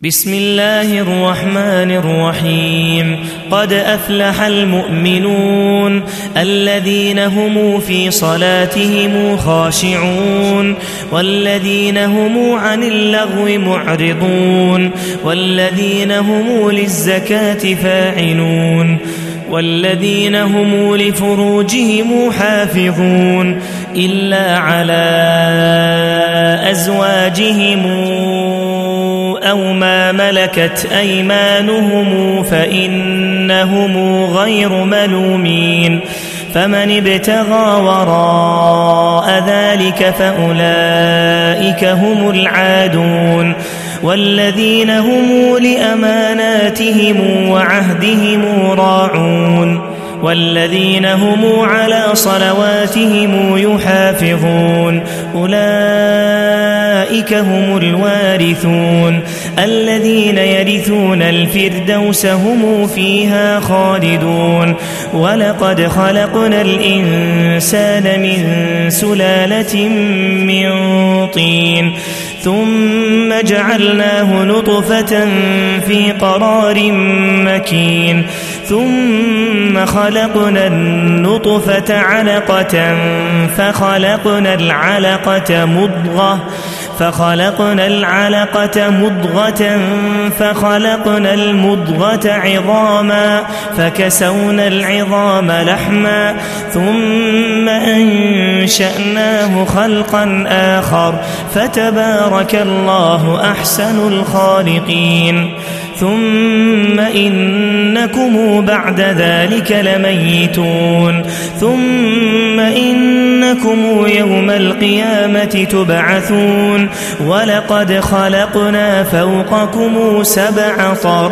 بسم الله الرحمن الرحيم. قد أفلح المؤمنون الذين هم في صلاتهم خاشعون والذين هم عن اللغو معرضون والذين هم للزكاة فاعلون والذين هم لفروجهم حافظون إلا على أزواجهم أو ما ملكت أيمانهم فإنهم غير ملومين فمن ابتغى وراء ذلك فأولئك هم العادون والذين هم لأماناتهم وعهدهم راعون والذين هم على صلواتهم يحافظون أولئك هم الوارثون الذين يرثون الفردوس هم فيها خالدون. ولقد خلقنا الإنسان من سلالة من طين ثم جعلناه نطفة في قرار مكين ثم خلقنا النطفة علقة فخلقنا العلقة مضغة فخلقنا المضغة عظاما فكسونا العظام لحما ثم أنشأناه خلقا آخر فتبارك الله أحسن الخالقين. ثم إنكم بعد ذلك لميتون ثم إنكم يوم القيامة تبعثون. ولقد خلقنا فوقكم 7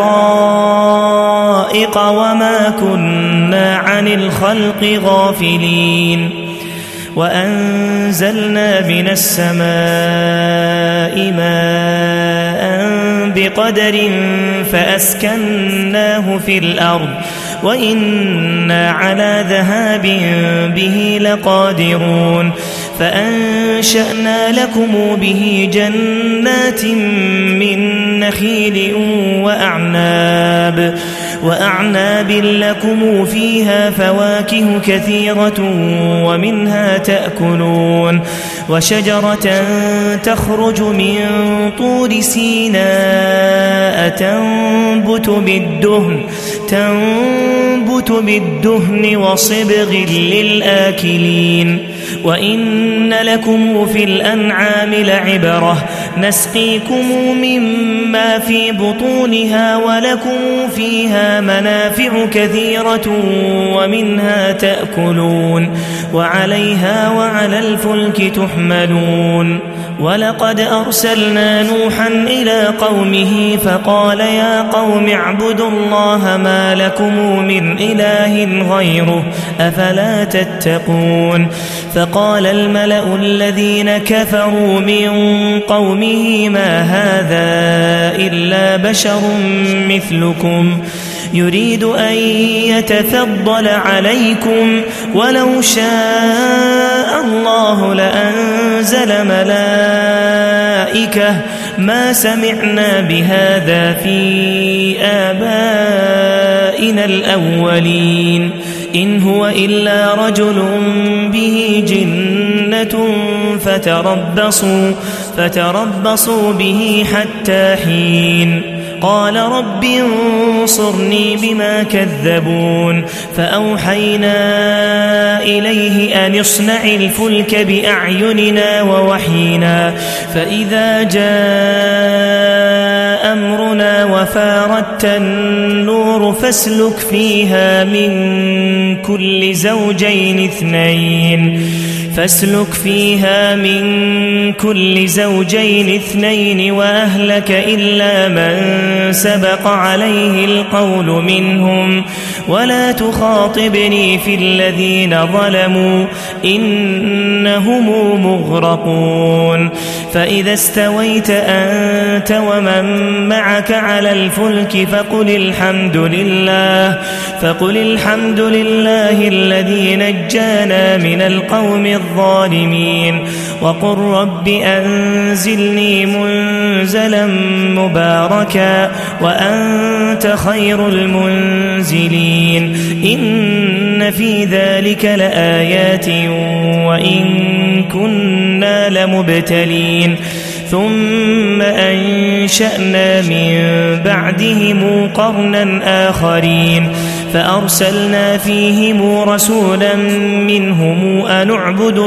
طرائق وما كنا عن الخلق غافلين وأنزلنا من السماء ماء بقدر فأسكناه في الأرض وإنا على ذهاب به لقادرون فأنشأنا لكم به جنات من نخيل وأعناب لكم فيها فواكه كثيرة ومنها تأكلون وشجرة تخرج من طور سيناء تنبت بالدهن وصبغ للآكلين. وإن لكم في الأنعام لعبرة نسقيكم مما في بطونها ولكم فيها منافع كثيرة ومنها تأكلون وعليها وعلى الفلك تحملون. ولقد أرسلنا نوحا إلى قومه فقال يا قوم اعبدوا الله ما لكم من إله غيره أفلا تتقون. فقال الملأ الذين كفروا من قومه ما هذا إلا بشر مثلكم يريد أن يتفضل عليكم ولو شاء الله لأنزل ملائكة ما سمعنا بهذا في آبائنا الأولين إن هو إلا رجل به جنة فتربصوا به حتى حين. قال رب انصرني بما كذبون فأوحينا إليه أن اصنع الفلك بأعيننا ووحينا فإذا جاء أمرنا وفاردت النور فاسلك فيها من كل زوجين 2 وأهلك إلا من سبق عليه القول منهم ولا تخاطبني في الذين ظلموا إنهم مغرقون. فإذا استويت أنت ومن معك على الفلك فقل الحمد لله الذي نجانا من القوم الظالمين وقل رب أنزلني منزلا مباركا وأنت خير المنزلين إن في ذلك لآيات وإن كنا لمبتلين ثم أنشأنا من بعدهم قرنا آخرين فأرسلنا فيهم رسولا منهم أن اعبدوا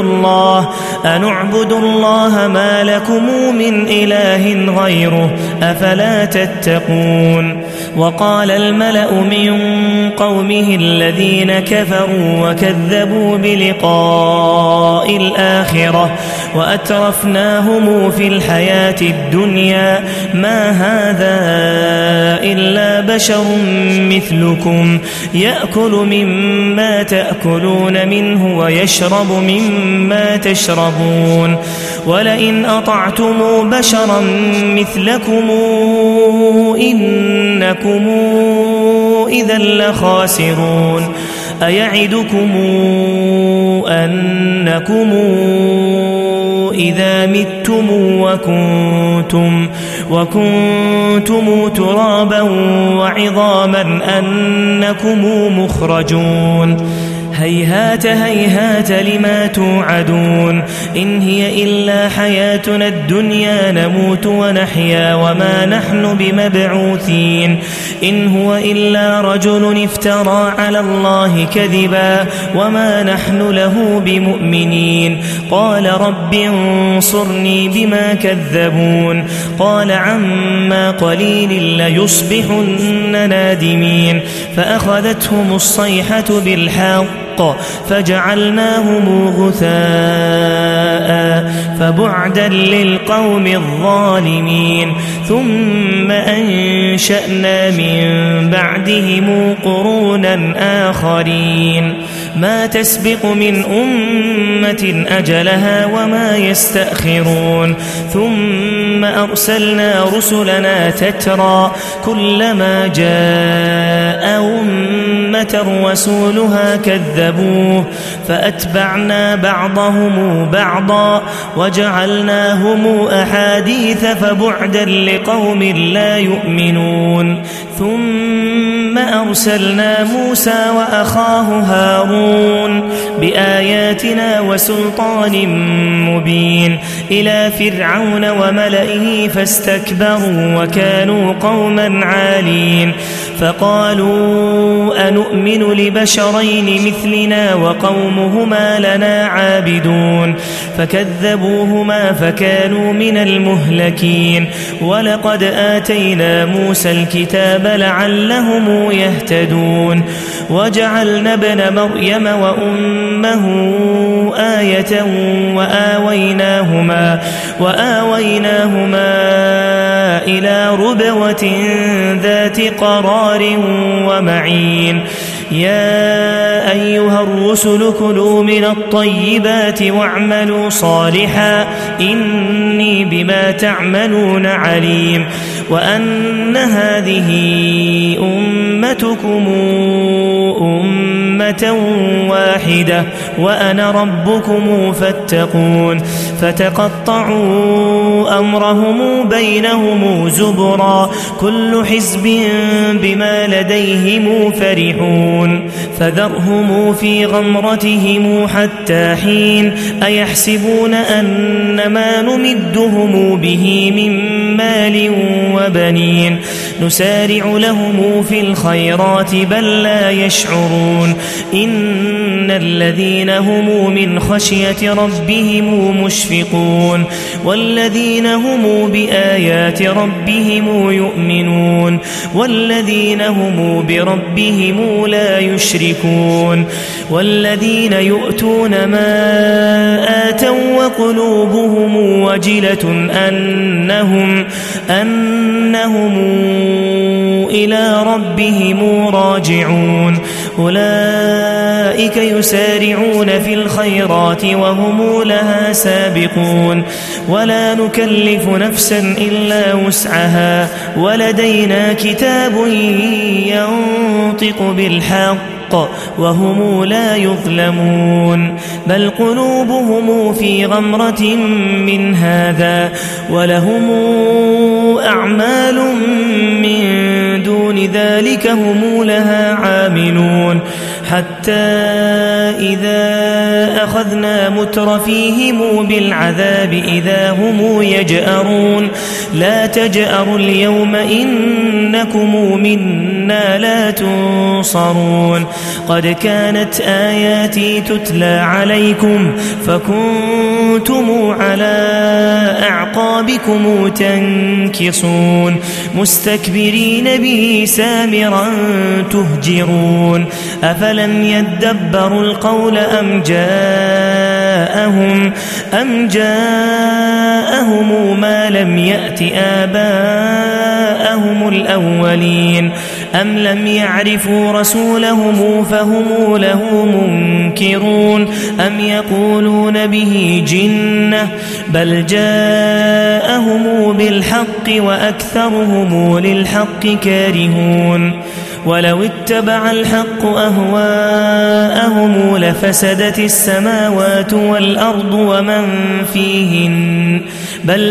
الله ما لكم من إله غيره أفلا تتقون وقال الملأ من قومه الذين كفروا وكذبوا بلقاء الآخرة وأترفناهم في الحياة الدنيا ما هذا إلا بشر مثلكم يأكل مما تأكلون منه ويشرب مما تشربون ولئن أطعتم بشرا مثلكم إنكم إذا لخاسرون أيعدكم أنكم إذا متم وكنتم ترابا وعظاما أنكم مخرجون هيهات هيهات لما توعدون إن هي إلا حياتنا الدنيا نموت ونحيا وما نحن بمبعوثين إن هو إلا رجل افترى على الله كذبا وما نحن له بمؤمنين قال رب انصرني بما كذبون قال عما قليل ليصبحن نادمين فأخذتهم الصيحة بالحق فجعلناهم غثاء فبعدا للقوم الظالمين ثم أنشأنا من بعدهم قرونا آخرين ما تسبق من أمة أجلها وما يستأخرون ثم أرسلنا رسلنا تترى كلما جاء أمة رسولها كذبوه فأتبعنا بعضهم بعضا وجعلناهم أحاديث فبعدا لقوم لا يؤمنون ثم أرسلنا موسى وأخاه هارون بآياتنا وسلطان مبين إلى فرعون وملئه فاستكبروا وكانوا قوما عالين فقالوا أنؤمن لبشرين مثلنا وقومهما لنا عابدون فكذبوهما فكانوا من المهلكين ولقد آتينا موسى الكتاب لعلهم يهتدون وجعلنا ابن مريم وأمه آية وآويناهما إلى ربوة ذات قرار ومعين يا أيها الرسل كلوا من الطيبات واعملوا صالحا إني بما تعملون عليم وأن هذه أمتكم أمة واحدة وأنا ربكم فاتقون فتقطعوا أمرهم بينهم زبرا كل حزب بما لديهم فرحون فذرهم في غمرتهم حتى حين أيحسبون أن ما نمدهم به من مال وبنين نسارع لهم في الخيرات بل لا يشعرون إن الذين هم من خشية ربهم مشفقون والذين هم بآيات ربهم يؤمنون والذين هم بربهم لا يشركون والذين يؤتون ما آتوا وقلوبهم وجلة أنهم إلى ربهم راجعون أولئك يسارعون في الخيرات وهم لها سابقون ولا نكلف نفسا إلا وسعها ولدينا كتاب ينطق بالحق بالحق وهم لا يظلمون بل قلوبهم في غمرة من هذا ولهم أعمال من دون ذلك هم لها عاملون حتى إذا أخذنا مترفيهم بالعذاب إذا هم يجأرون لا تجأروا اليوم إنكم منا لا تنصرون قد كانت آياتي تتلى عليكم فكنتم على أعقابكم تنكصون مستكبرين به سامرا تهجرون أفلم يدبروا القول أم جاءهم ما لم يأت آباءهم الأولين أم لم يعرفوا رسولهم فهم له منكرون أم يقولون به جنة بل جاءهم بالحق وأكثرهم للحق كارهون ولو اتبع الحق أهواءهم لفسدت السماوات والأرض ومن فيهن بل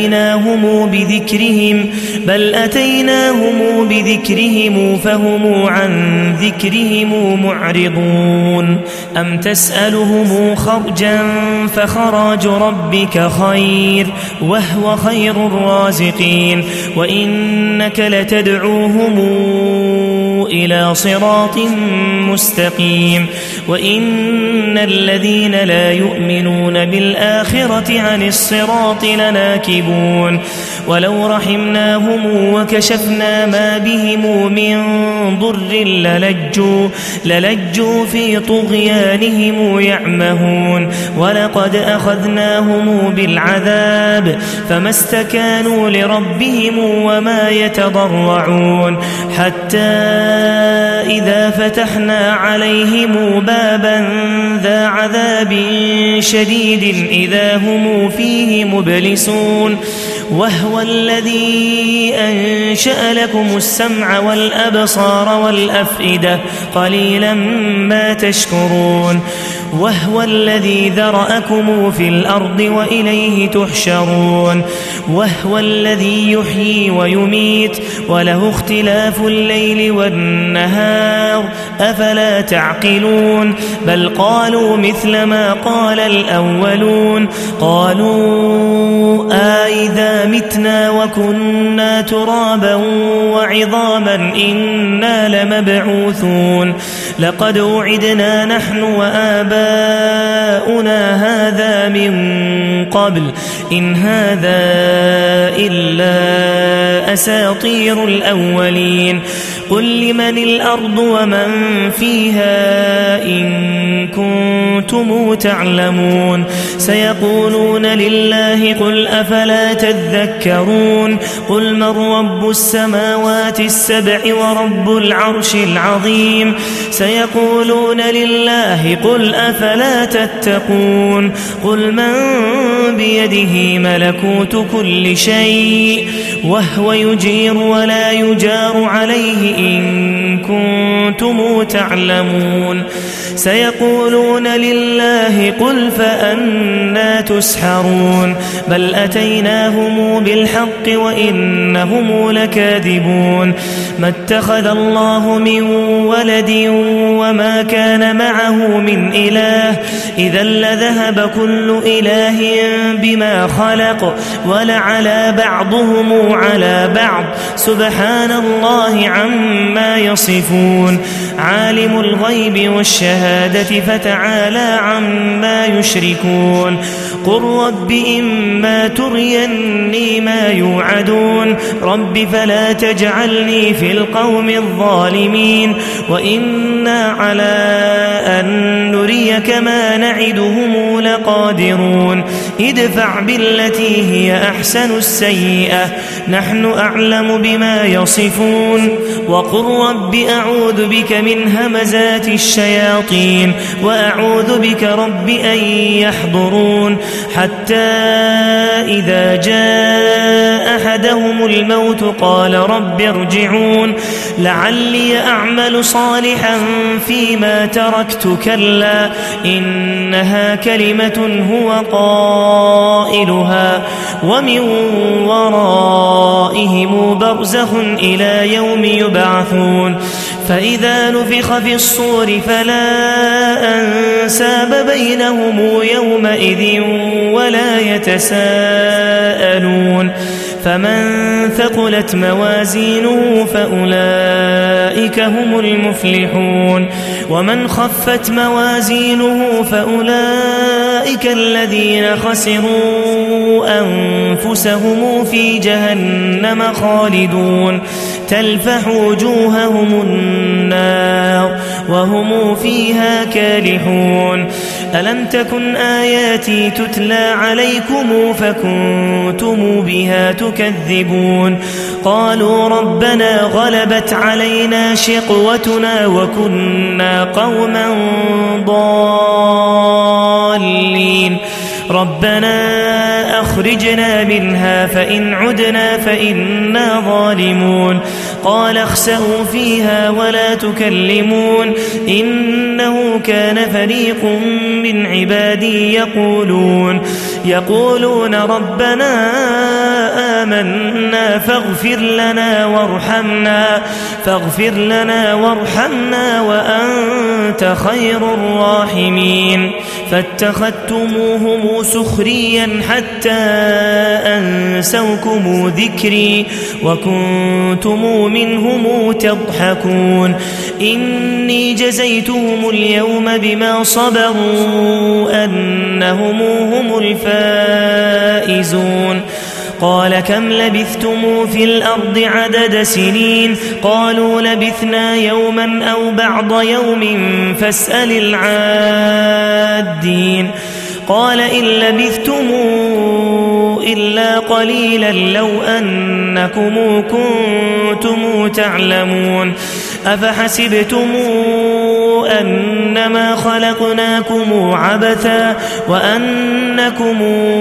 أتيناهم بذكرهم فهم عن ذكرهم معرضون أم تسألهم خرجا فخراج ربك خير وهو خير الرازقين وإنك لتدعوهم إلى صراط مستقيم وإن الذين لا يؤمنون بالآخرة عن الصراط لناكبون ولو رحمناهم وكشفنا ما بهم من ضر للجوا في طغيانهم يعمهون ولقد أخذناهم بالعذاب فما استكانوا لربهم وما يتضرعون حتى إذا فتحنا عليهم بابا ذا عذاب شديد إذا هم فيه مبلسون وهو الذي أنشأ لكم السمع والأبصار والأفئدة قليلا ما تشكرون وهو الذي ذرأكم في الأرض وإليه تحشرون وهو الذي يحيي ويميت وله اختلاف الليل والنهار أفلا تعقلون بل قالوا مثل ما قال الأولون قالوا أإذا متنا وكنا ترابا وعظاما إنا لمبعوثون لقد وعدنا نحن وآباؤنا هذا من قبل إن هذا إلا أساطير الأولين قل لمن الأرض ومن فيها إن كنتم تعلمون سيقولون لله قل أفلا تذكرون قل من رب السماوات السبع ورب العرش العظيم سيقولون لله قل أفلا تتقون قل من بيده ملكوت كل شيء وهو يجير ولا يجار عليه إن كنتم تعلمون سيقولون لله قل فأنا تسحرون بل أتيناهم بالحق وإنهم لكاذبون ما اتخذ الله من ولد وما كان معه من إله إذا لذهب كل إله بما خلق ولعلى بعضهم على بعض سبحان الله عما يصفون عالم الغيب والشهادة فتعالى عما يشركون قل رب إما تريني ما يوعدون رب فلا تجعلني في القوم الظالمين وإنا على أن نريك ما نعدهم لقادرون ادفع بالتي هي أحسن السيئة نحن أعلم بما يصفون وقل رب أعوذ بك من همزات الشياطين وأعوذ بك رب أن يحضرون حتى إذا جاء أحدهم الموت قال رب ارجعون لعلي أعمل صالحا فيما تركت كلا إنها كلمة هو قائلها ومن ورائهم برزخ إلى يوم يبعثون فإذا نفخ في الصور فلا أنساب بينهم يومئذ ولا يتساءلون فمن ثقلت موازينه فأولئك هم المفلحون ومن خفت موازينه فأولئك الذين خسروا أنفسهم في جهنم خالدون تلفح وجوههم النار وهم فيها كالحون ألم تكن آياتي تتلى عليكم فكنتم بها تكذبون قالوا ربنا غلبت علينا شقوتنا وكنا قوما ضالين ربنا أخرجنا منها فإن عدنا فإنا ظالمون قال اخسئوا فيها ولا تكلمون إنه كان فريق من عبادي يقولون ربنا آمنا فاغفر لنا وارحمنا وأنت خير الراحمين فاتخذتموهم سخريا حتى أنسوكم ذكري وكنتم منهم تضحكون إني جزيتهم اليوم بما صبروا أنهم هم الفائزون قال كم لبثتم في الأرض عدد سنين قالوا لبثنا يوما أو بعض يوم فاسأل العادين قال إن لبثتم إلا قليلا لو أنكم كنتم تعلمون أفحسبتم أنما خلقناكم عبثا وأنكم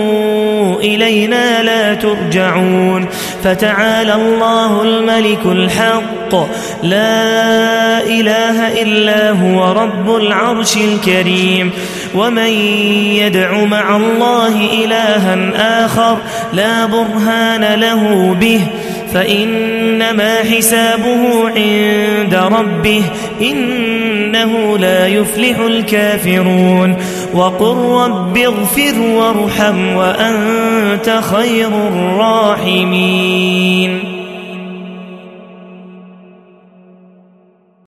إلينا لا ترجعون فتعالى الله الملك الحق لا إله إلا هو رب العرش الكريم ومن يدع مع الله إلها آخر لا برهان له به فإنما حسابه عند ربه إنه لا يفلح الكافرون وقل رب اغفر وارحم وأنت خير الراحمين